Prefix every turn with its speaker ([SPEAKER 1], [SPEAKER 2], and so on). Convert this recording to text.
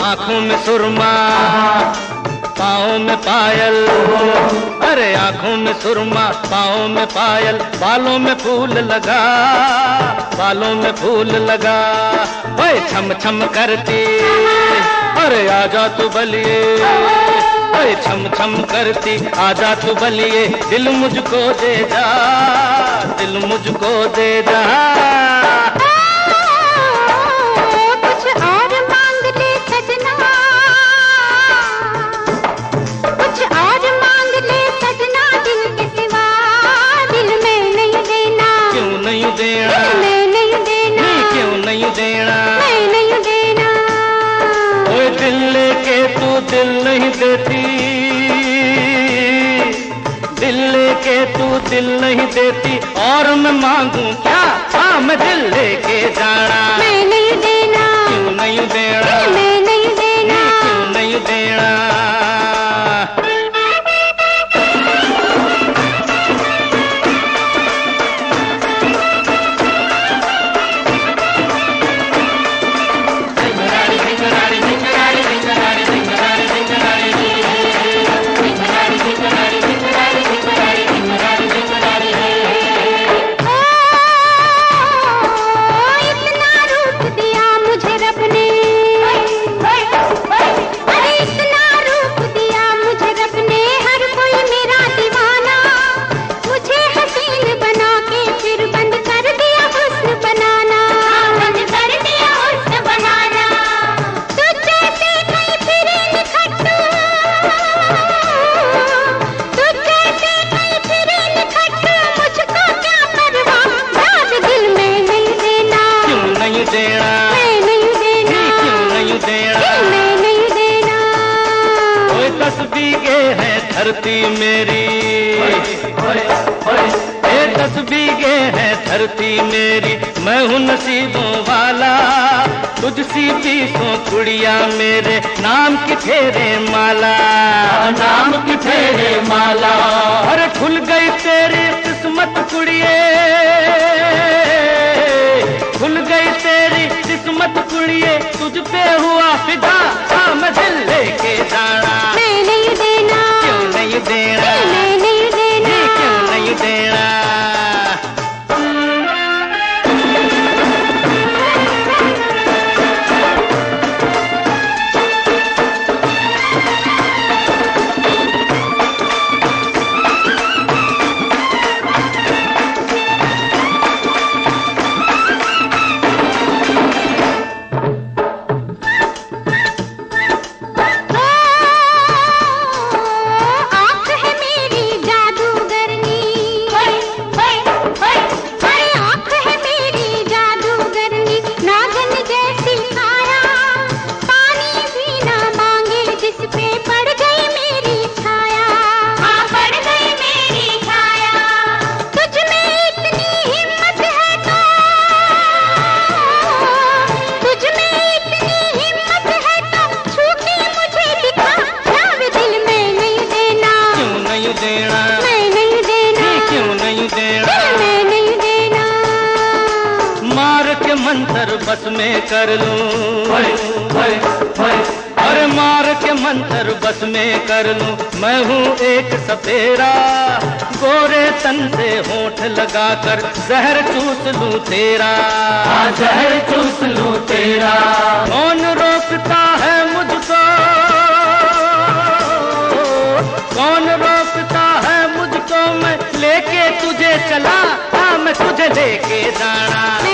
[SPEAKER 1] आंखों में सुरमा, पाँव में पायल, अरे आंखों में सुरमा, पाँव में पायल, बालों में फूल लगा, बालों में फूल लगा। ओए छम छम करती, अरे आजा तू बलिए, ओए छम छम करती आजा तू बलिए, दिल मुझको दे जा, दिल मुझको दे जा। दिल नहीं देती, दिल लेके तू दिल नहीं देती, और मैं मांगू क्या? हाँ मैं दिल लेके जाना,
[SPEAKER 2] मैं नहीं देना,
[SPEAKER 1] क्यों नहीं देना,
[SPEAKER 2] मैं नहीं देना,
[SPEAKER 1] क्यों नहीं देना। बीघे है धरती मेरी, ये 10 बीघे है धरती मेरी, मैं हूँ नसीबों वाला, तुझसी 20 कुड़िया मेरे नाम की फेरे माला, नाम की फेरे माला। अरे खुल गई तेरी किस्मत कुड़िए, खुल गई तेरी किस्मत कुड़िए, तुझ पे हुआ फिदा, हाँ मैं दिल लेके जाना,
[SPEAKER 2] मैं नहीं देना,
[SPEAKER 1] क्यों नहीं देना,
[SPEAKER 2] मैं नहीं देना,
[SPEAKER 1] क्यों नहीं देना। मंत्र बस में कर लूं, अरे मार के मंत्र बस में कर लूं, मैं हूँ एक सपेरा, गोरे तन से होंठ लगाकर जहर चूस लूं तेरा, जहर चूस लूं तेरा। कौन रोकता है मुझको, कौन रोकता है मुझको, मैं लेके तुझे चला, हाँ मैं तुझे लेके जाना,